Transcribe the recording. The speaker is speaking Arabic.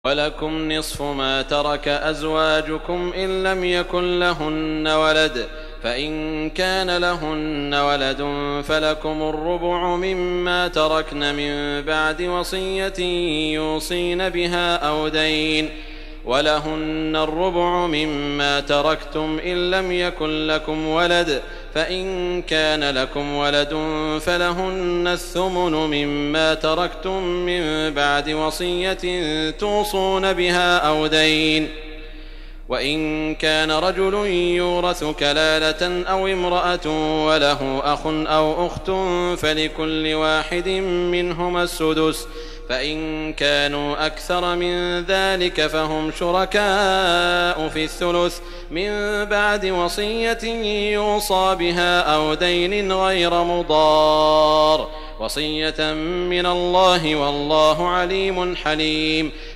وَلَكُمْ نِصْفُ مَا تَرَكَ أَزْوَاجُكُمْ إِن لَّمْ يَكُن لَّهُنَّ وَلَدٌ ۚ فَإِن كَانَ لَهُنَّ وَلَدٌ فَلَكُمُ الرُّبُعُ مِمَّا تَرَكْنَ مِن بَعْدِ وَصِيَّةٍ يُوصِينَ بِهَا أَوْ دَيْنٍ ۚ وَلَهُنَّ الرُّبُعُ مِمَّا تَرَكْتُمْ إِن لَّمْ يَكُن لَّكُمْ وَلَدٌ ۚ فَإِن كَانَ لَكُمْ وَلَدٌ فَلَهُنَّ الثُّمُنُ مِمَّا تَرَكْتُم مِّن بَعْدِ وَصِيَّةٍ تُوصُونَ بِهَا أَوْ دَيْنٍ ۚ وَإِن كَانَ رَجُلٌ يُورَثُ كَلَالَةً أَوِ امْرَأَةٌ وَلَهُ أَخٌ أَوْ أُخْتٌ فَلِكُلِّ وَاحِدٍ مِّنْهُمَا السُّدُسُ ۚ فَإِن كَانُوا أَكْثَرَ مِن ذَٰلِكَ فَهُمْ شُرَكَاءُ فِي الثُّلُثِ مِن بَعْدِ وَصِيَّةٍ يُوصَىٰ بِهَا أَوْ دَيْنٍ غَيْرَ مُضَارٍّ ۚ وَصِيَّةً مِّنَ اللَّهِ ۗ وَاللَّهُ عَلِيمٌ حَلِيمٌ.